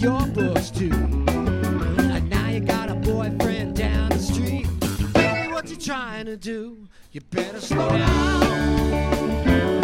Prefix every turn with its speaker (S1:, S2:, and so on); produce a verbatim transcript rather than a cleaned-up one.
S1: your books too. And now you got a boyfriend down the street. Baby, what you trying to do? You better slow down.